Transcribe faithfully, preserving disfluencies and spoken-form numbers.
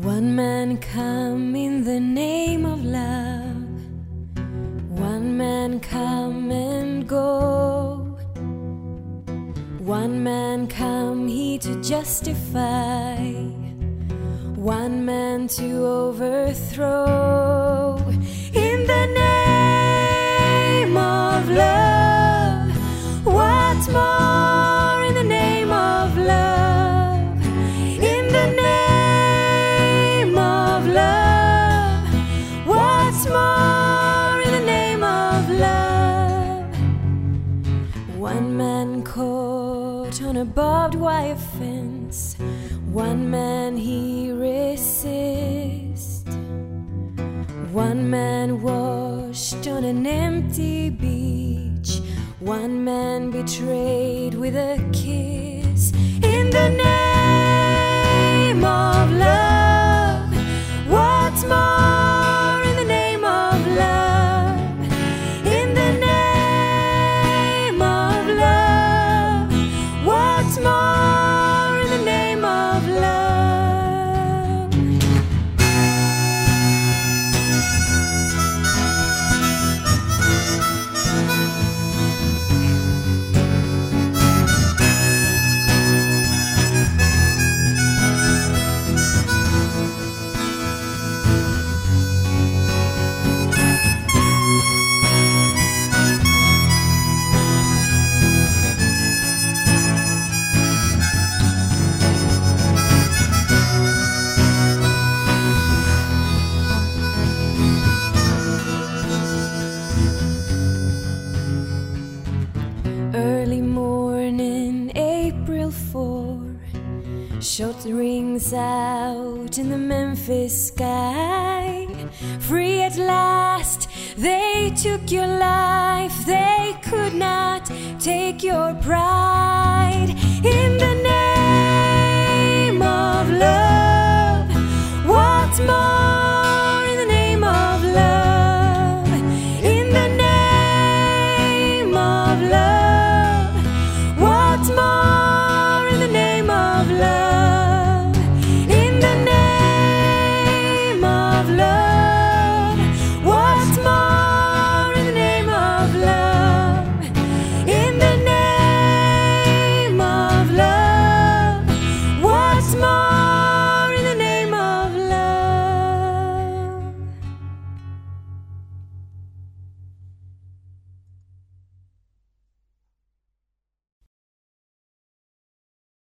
One man come in the name of love, one man come and go, one man come he to justify, one man to overthrow. In the name of love, what's more in the name of love? In the name of love, what's more in the name of love? One man caught on a barbed wire fence, one man he resist, one man washed on an empty beach, one man betrayed with a kiss. In the name of love, what's more in the name of love? In the name of love, what's more in the name of love? Early morning, April fourth, shot rings out in the Memphis sky. Free at last, they took your life, they could not take your pride.